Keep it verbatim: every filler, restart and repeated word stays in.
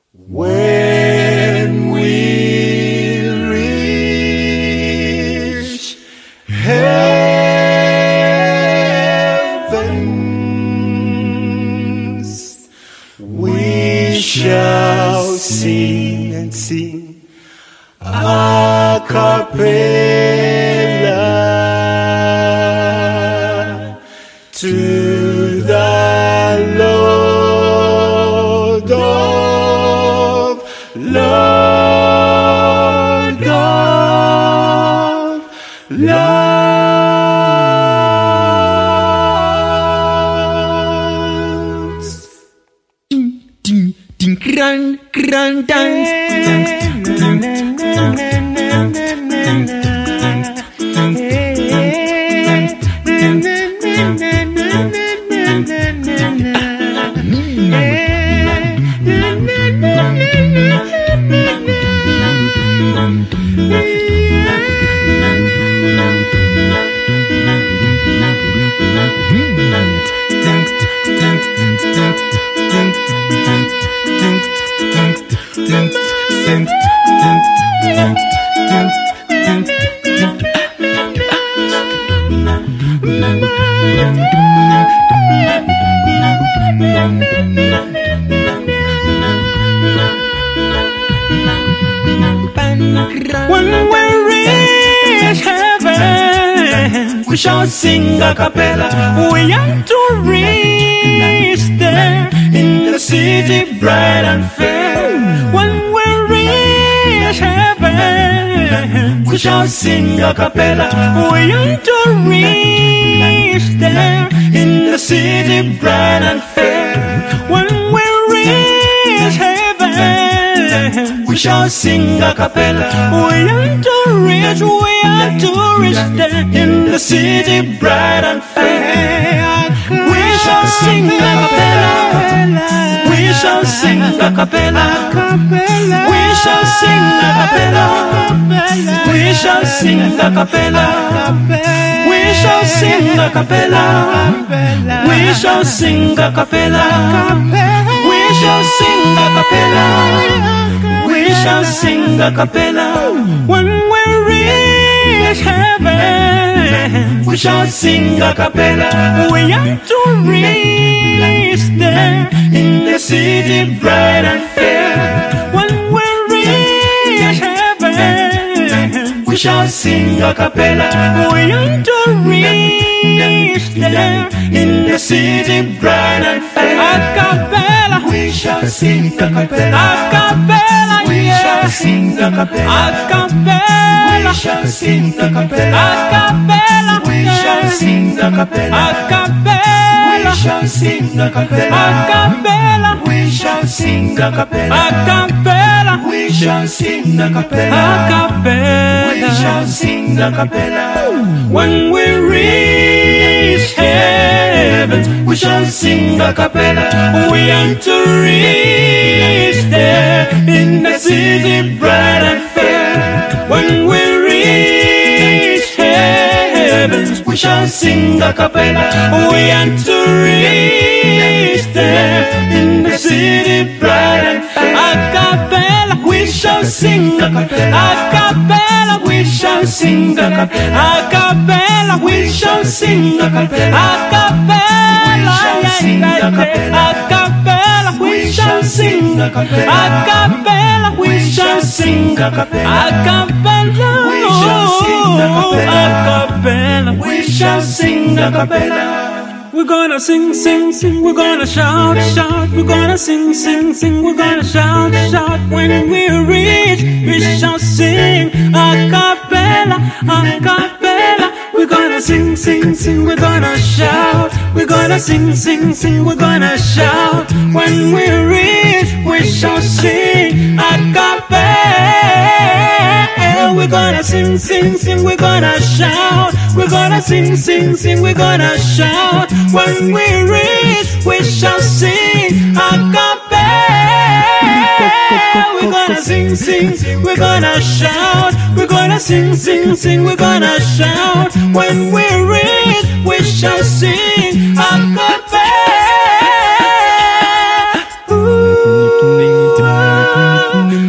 When we reach heavens, we shall sing and sing a cappella to the Lord of Lord of Lords. Ding, ding, ding, grand, grand dance. When we reach heaven, we shall sing a cappella. We have to reach there in the city bright and fair. When we reach heaven, we shall sing a cappella. We have to reach there in the city bright and fair. When we reach heaven, we shall sing a cappella. We have to reach, we have to reach there in the city bright and fair. We shall sing a cappella. We shall sing a cappella. We shall sing a cappella. We shall sing a cappella. We shall sing a cappella. We shall sing a cappella. We shall sing a cappella. We shall sing a cappella. When we reach heaven, we shall sing a cappella. We have to reach there in the city bright and fair. When we reach heaven, we shall sing a cappella. We have to reach there in the city bright and fair. A cappella, we shall sing a cappella. A cappella, we shall sing a cappella. A cappella, we shall sing a cappella. A cappella, we shall sing a cappella. A cappella, we shall sing a cappella. A cappella, we shall sing a cappella. A cappella, we shall sing a cappella. A cappella, we shall sing a cappella. When we reach heaven, we shall sing a cappella. We have to reach there in the city bright and fair. When we reach heaven, we shall sing a cappella. We have to reach there in the city bright and fair. A cappella, we shall sing a cappella. A cappella, we shall sing a cappella. A cappella, we shall sing a cappella. A cappella, a cappella, we shall sing a cappella. A cappella, we shall sing a cappella. A cappella, we shall sing a cappella. A cappella, we shall sing a cappella. We're gonna sing, sing, sing, we're gonna shout, shout, we're gonna sing, sing, sing, we're gonna shout, shout. When we reach, we shall sing a cappella, a cappella. We're gonna sing, sing, sing, we're gonna shout. We're gonna sing, sing, sing, we're gonna shout. When we reach, we shall sing a cappella. We're gonna sing, sing, sing, we're gonna shout. We're gonna sing, sing, sing, we're gonna shout. When we reach, we shall sing a cappella. We're gonna sing, sing, we're gonna shout. We're gonna sing, sing, sing, we're gonna shout. When we reach, we shall sing a cappella. Ooh. love.